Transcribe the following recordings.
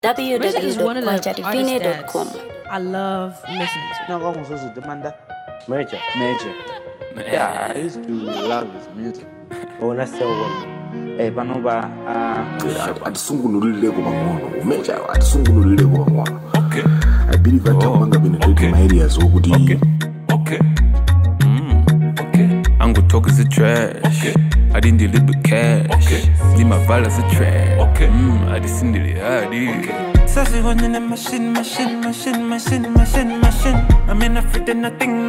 Richard is one of the artists www.kwachatifine.com. I love listening to. No, como so demanda. Major. Yeah, I used to love his music. Bona sewa. Panoba atisungunulile kubang'ono umeja atisungunulile kubang'ono. Okay. I believe that Tamanga penetrating my areas ukuthi Okay. I'm gonna talk as a trash. Okay. I didn't deliver cash. Okay. Leave my vial as a trash. Okay. I just send it. Sassy running in machine. I'm in a fit and nothing.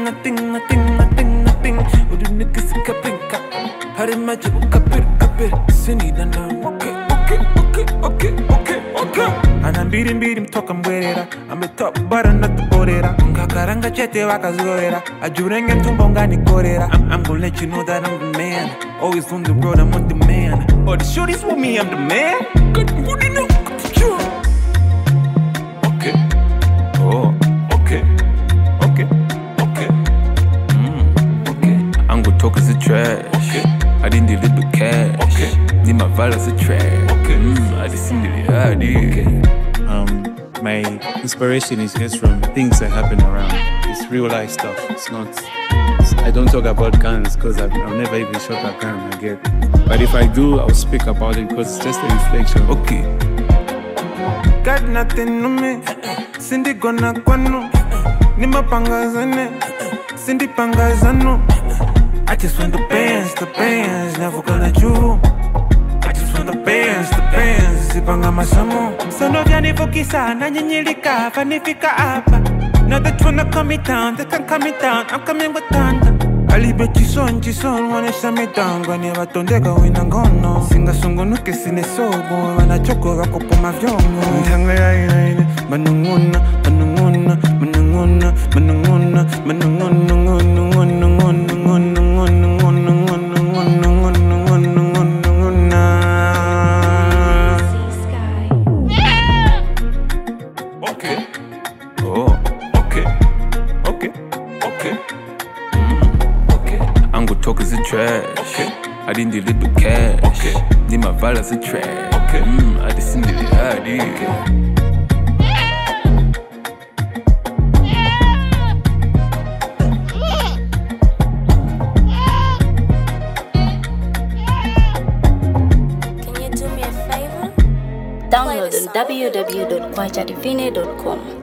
Oh, the niggas a cupping. How the magic cupping. Cindy done now. Okay. And I'm beating, talking with it. I'm the top, but I'm not the border. Kakaranga chete wakazoera. Ajurenge tumbonga ni korera. I'm gonna let you know that I'm the man. Always on the road, I'm on demand. Oh, the shorties with me, I'm the man. Good enough. Okay. Oh, okay. I'm gonna talk as a trash. Okay. I didn't deliver cash. Okay. Leave my vial as a trash. Okay. I just send it. Okay. My inspiration is just from things that happen around. It's real life stuff. It's not. I don't talk about guns because I've never even shot a gun again. But if I do, I'll speak about it because it's just a reflection. Okay. Got nothing on me. Cindy gonna guano. Nima pangazane. Cindy pangazano. I just want the bands, never gonna chew. I just want the bands, zipanga masamo. Sono vyani vokisa, na nyinyilika, vanifika hapa. Now they tryna calm me down, they can calm me down, I'm coming with thunder. Alibe chison, wanna shut me down. Gwani watondega wina ngono. Singa songo nuke sine sobo, wana choko wako po mavyono. Ntanga ya ina, manunguna. I'm gonna talk as a trash. Okay. I didn't deliver cash. Okay. Leave my vial as a trash. Okay. I just send it. Okay. Download on www.kwachatifine.com.